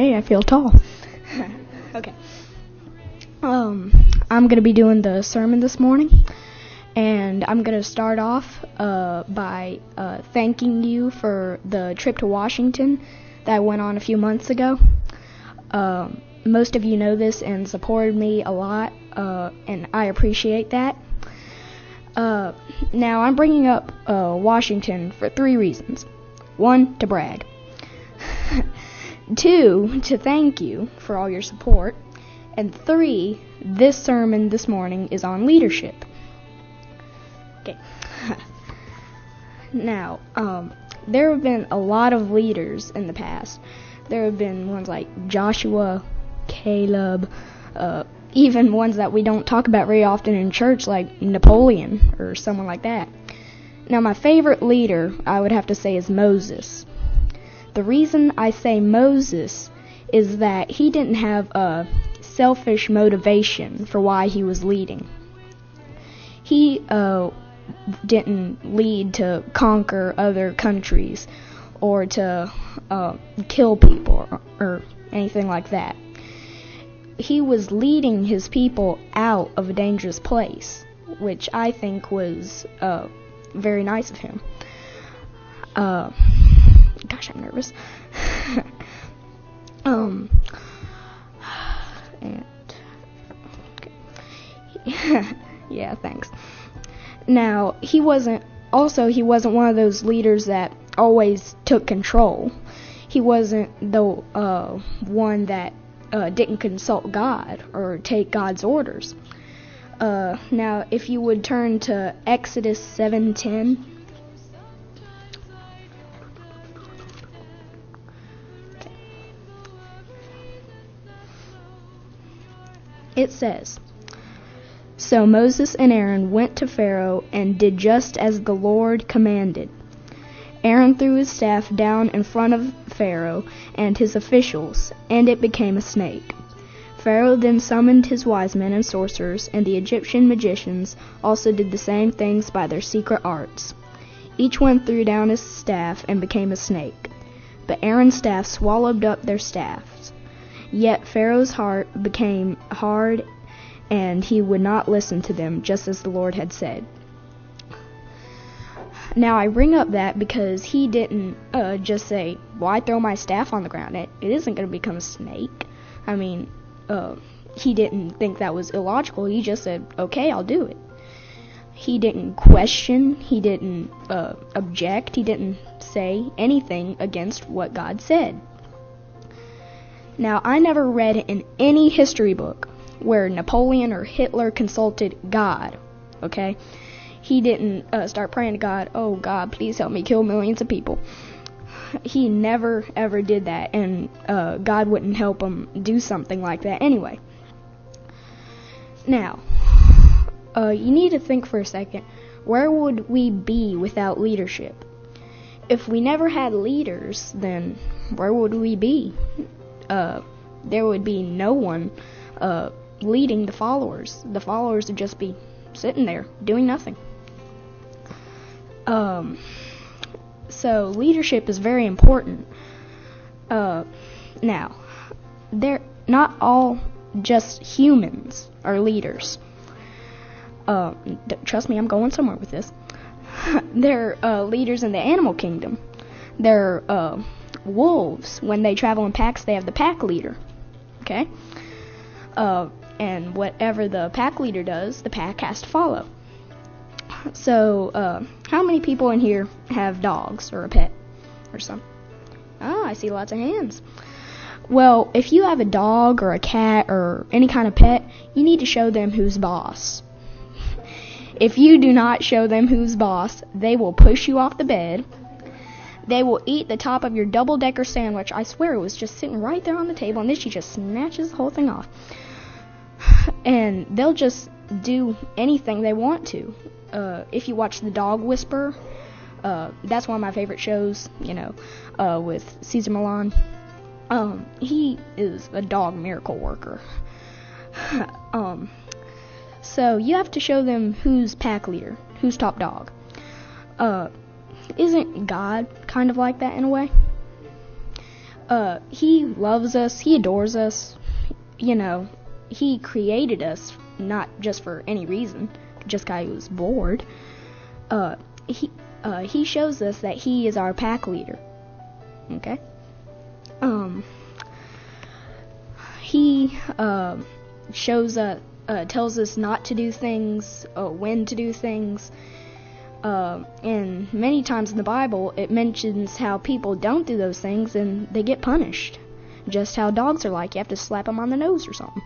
Hey, I feel tall. Okay. I'm going to be doing the sermon this morning, and I'm going to start off by thanking you for the trip to Washington that I went on a few months ago. Most of you know this and supported me a lot, and I appreciate that. Now, I'm bringing up Washington for 3 reasons. 1, to brag. 2, to thank you for all your support. And 3, this sermon this morning is on leadership. Okay. Now, there have been a lot of leaders in the past. There have been ones like Joshua, Caleb, even ones that we don't talk about very often in church, like Napoleon or someone like that. Now, my favorite leader, I would have to say, is Moses. The reason I say Moses is that he didn't have a selfish motivation for why he was leading. He didn't lead to conquer other countries or to kill people or anything like that. He was leading his people out of a dangerous place, which I think was very nice of him. Gosh, I'm nervous. And okay. Yeah, thanks. Now, he wasn't one of those leaders that always took control. He wasn't the one that didn't consult God or take God's orders. Now, if you would turn to Exodus 7:10. It says, "So Moses and Aaron went to Pharaoh and did just as the Lord commanded. Aaron threw his staff down in front of Pharaoh and his officials, and it became a snake. Pharaoh then summoned his wise men and sorcerers, and the Egyptian magicians also did the same things by their secret arts. Each one threw down his staff and became a snake. But Aaron's staff swallowed up their staffs. Yet Pharaoh's heart became hard, and he would not listen to them, just as the Lord had said." Now, I bring up that because he didn't just say, "Well, I throw my staff on the ground. It isn't going to become a snake." I mean, he didn't think that was illogical. He just said, "Okay, I'll do it." He didn't question. He didn't object. He didn't say anything against what God said. Now, I never read in any history book where Napoleon or Hitler consulted God, okay? He didn't start praying to God, "Oh, God, please help me kill millions of people." He never, ever did that, and God wouldn't help him do something like that anyway. Now, you need to think for a second, where would we be without leadership? If we never had leaders, then where would we be? There would be no one leading the followers. The followers would just be sitting there doing nothing. So leadership is very important. Now, they're not all just humans are leaders. Trust me, I'm going somewhere with this. They're leaders in the animal kingdom. They're wolves. When they travel in packs, they have the pack leader. Okay? And whatever the pack leader does, the pack has to follow. So, how many people in here have dogs or a pet or something? Oh, I see lots of hands. Well, if you have a dog or a cat or any kind of pet, you need to show them who's boss. If you do not show them who's boss, they will push you off the bed. They will eat the top of your double-decker sandwich. I swear it was just sitting right there on the table, and then she just snatches the whole thing off. And they'll just do anything they want to. If you watch The Dog Whisperer, that's one of my favorite shows, with Cesar Millan. He is a dog miracle worker. So you have to show them who's pack leader, who's top dog. Isn't God kind of like that in a way? He loves us. He adores us. You know, he created us not just for any reason, just because he was bored. He shows us that he is our pack leader. Okay? He tells us not to do things, when to do things. And many times in the Bible, it mentions how people don't do those things and they get punished. Just how dogs are like. You have to slap them on the nose or something.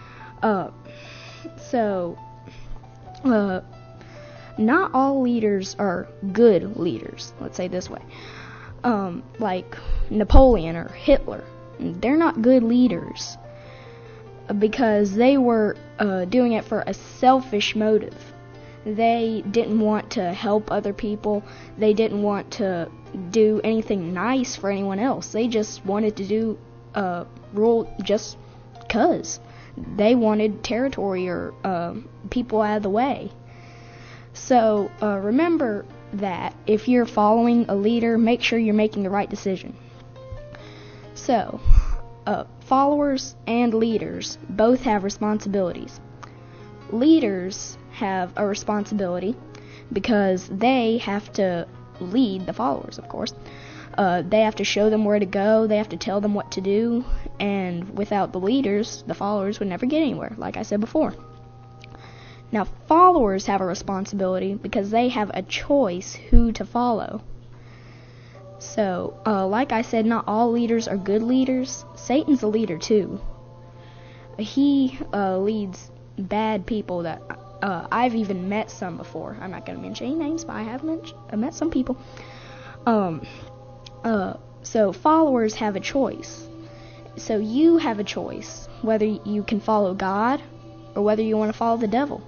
Not all leaders are good leaders. Let's say it this way. Like Napoleon or Hitler. They're not good leaders because they were doing it for a selfish motive. They didn't want to help other people. They didn't want to do anything nice for anyone else. They just wanted to do rule just because. They wanted territory or people out of the way. So remember that if you're following a leader, make sure you're making the right decision. So, followers and leaders both have responsibilities. Leaders have a responsibility because they have to lead the followers, of course. They have to show them where to go, they have to tell them what to do, and without the leaders, the followers would never get anywhere, like I said before. Now, followers have a responsibility because they have a choice who to follow. So, like I said, not all leaders are good leaders. Satan's a leader too. He leads bad people that I've even met some before. I'm not going to mention any names, but I have met some people. So followers have a choice. So you have a choice whether you can follow God or whether you want to follow the devil.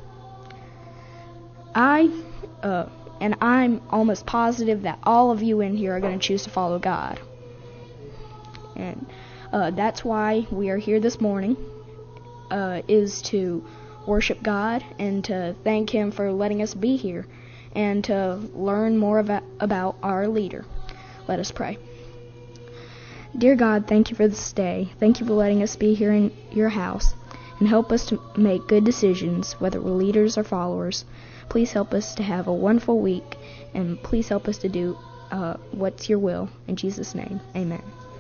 And I'm almost positive that all of you in here are going to choose to follow God. And that's why we are here this morning, is to worship God and to thank Him for letting us be here and to learn more about our leader. Let us pray. Dear God, thank you for this day. Thank you for letting us be here in your house and help us to make good decisions, whether we're leaders or followers. Please help us to have a wonderful week, and please help us to do what's your will. In Jesus' name, amen.